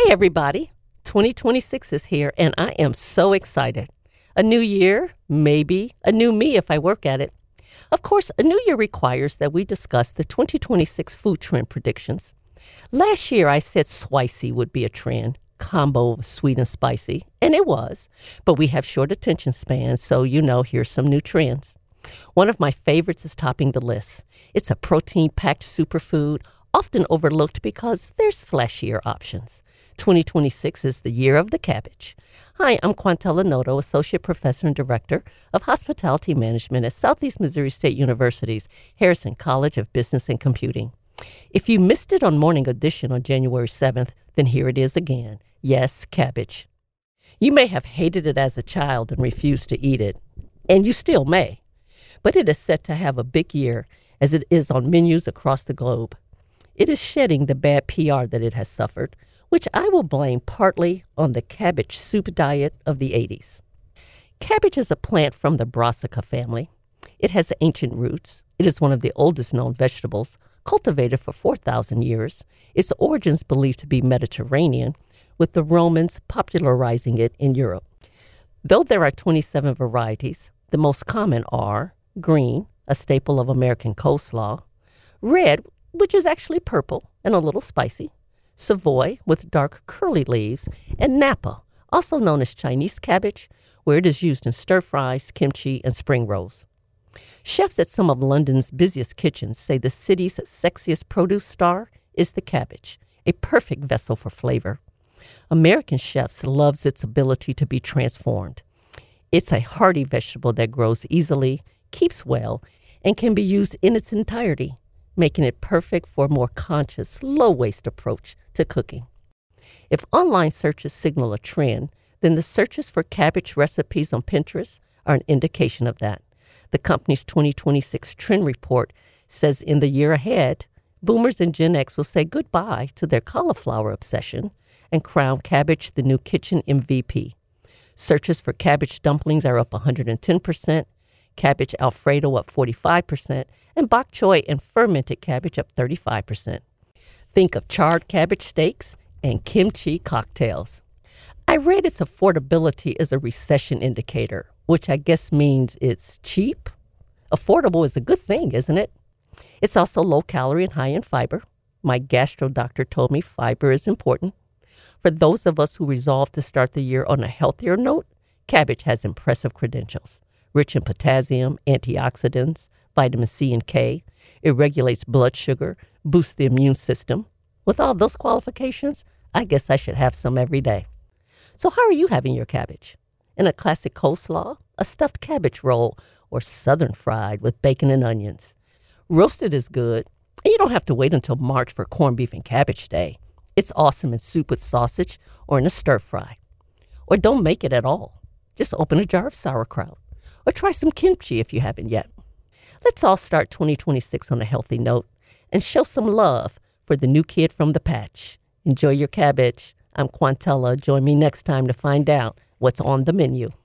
Hey, everybody. 2026 is here, and I am so excited. A new year, maybe a new me if I work at it. Of course, a new year requires that we discuss the 2026 food trend predictions. Last year, I said spicy would be a trend, combo of sweet and spicy, and it was. But we have short attention spans, so here's some new trends. One of my favorites is topping the list. It's a protein-packed superfood, often overlooked because there's flashier options. 2026 is the year of the cabbage. Hi, I'm Quantella Noto, Associate Professor and Director of Hospitality Management at Southeast Missouri State University's Harrison College of Business and Computing. If you missed it on Morning Edition on January 7th, then here it is again. Yes, cabbage. You may have hated it as a child and refused to eat it, and you still may. But it is set to have a big year as it is on menus across the globe. It is shedding the bad PR that it has suffered, which I will blame partly on the cabbage soup diet of the 80s. Cabbage is a plant from the Brassica family. It has ancient roots. It is one of the oldest known vegetables, cultivated for 4,000 years. Its origins believed to be Mediterranean, with the Romans popularizing it in Europe. Though there are 27 varieties, the most common are green, a staple of American coleslaw, red, which is actually purple and a little spicy, Savoy with dark curly leaves, and Napa, also known as Chinese cabbage, where it is used in stir-fries, kimchi, and spring rolls. Chefs at some of London's busiest kitchens say the city's sexiest produce star is the cabbage, a perfect vessel for flavor. American chefs loves its ability to be transformed. It's a hearty vegetable that grows easily, keeps well, and can be used in its entirety, making it perfect for a more conscious, low-waste approach to cooking. If online searches signal a trend, then the searches for cabbage recipes on Pinterest are an indication of that. The company's 2026 trend report says in the year ahead, boomers and Gen X will say goodbye to their cauliflower obsession and crown cabbage the new kitchen MVP. Searches for cabbage dumplings are up 110%, cabbage Alfredo up 45%, and bok choy and fermented cabbage up 35%. Think of charred cabbage steaks and kimchi cocktails. I read its affordability is a recession indicator, which I guess means it's cheap. Affordable is a good thing, isn't it? It's also low calorie and high in fiber. My gastro doctor told me fiber is important. For those of us who resolve to start the year on a healthier note, cabbage has impressive credentials. Rich in potassium, antioxidants, vitamin C and K. It regulates blood sugar, boosts the immune system. With all those qualifications, I guess I should have some every day. So how are you having your cabbage? In a classic coleslaw, a stuffed cabbage roll, or southern fried with bacon and onions? Roasted is good, and you don't have to wait until March for corned beef and cabbage day. It's awesome in soup with sausage or in a stir fry. Or don't make it at all. Just open a jar of sauerkraut. Or try some kimchi if you haven't yet. Let's all start 2026 on a healthy note and show some love for the new kid from the patch. Enjoy your cabbage. I'm Quantella. Join me next time to find out what's on the menu.